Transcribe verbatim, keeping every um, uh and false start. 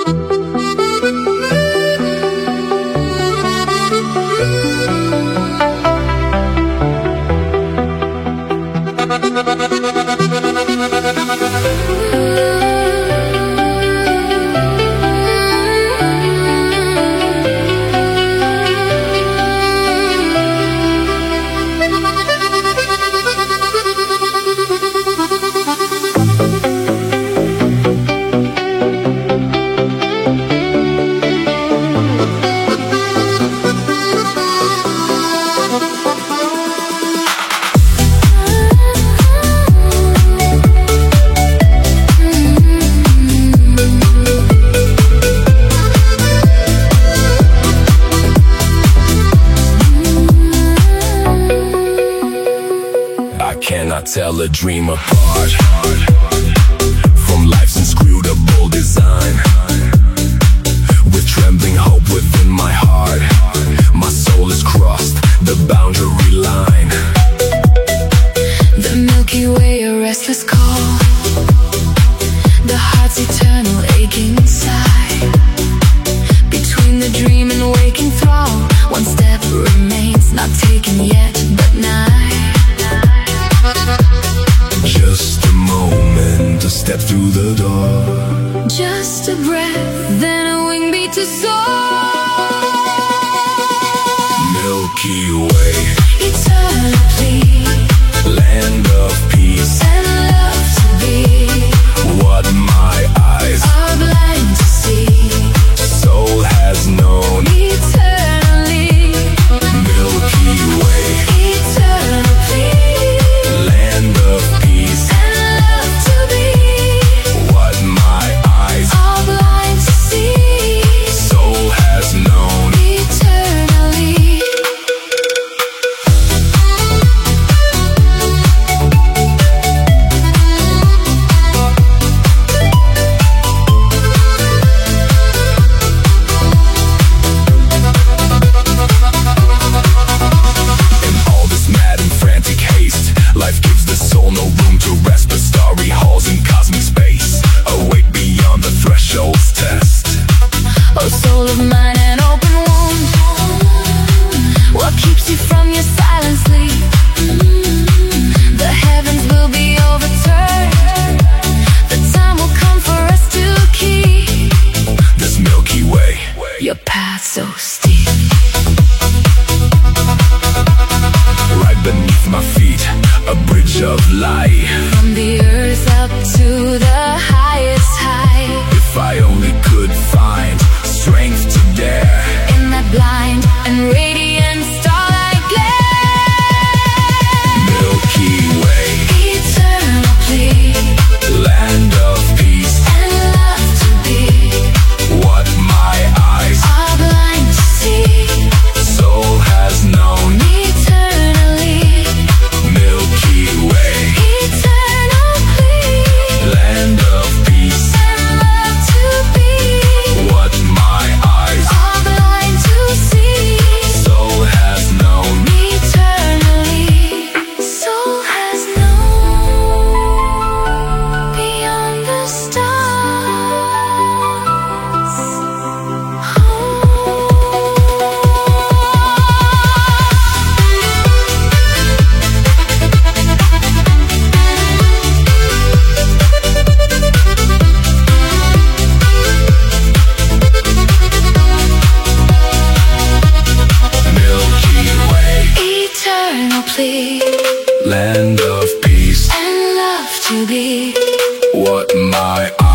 Tell a dream apart from life's inscrutable design. With trembling hope within my heart, my soul has crossed the boundary line. The Milky Way, a restless call. The heart's eternal aching sigh. Between the dream and waking thrall, one step remains, not taken yet, but nigh. Just a moment to step through the door. Just a breath, then a wing beat to soar. Milky Way, eternally, land of peace and love to be. What my eyes are blind to see, soul has known. Eternally, Milky Way, eternally, land of peace and love to be. What my eyes are blind to see, soul has known. Eternally. Life gives the soul no room to rest, but starry halls in cosmic space await beyond the threshold's test. Oh, soul of mine, an open wound. What keeps you from your silent sleep? The heavens will be overturned. The time will come for us to keep this Milky Way, your path so steep. Right beneath my feet, a bridge of light. From the earth up to the highest height. If I only could find strength to dare in that blind and radiant starlight glare. Milky Way, eternal plea, land of peace and love to be. What my eyes are blind to see, soul has known. Eternally, Milky Way, eternal plea, land of peace and love to be. What my eyes are blind to see, soul has known. Eternally, soul has known. Beyond the stars, Milky Way, eternal plea, land of peace and love to be. What my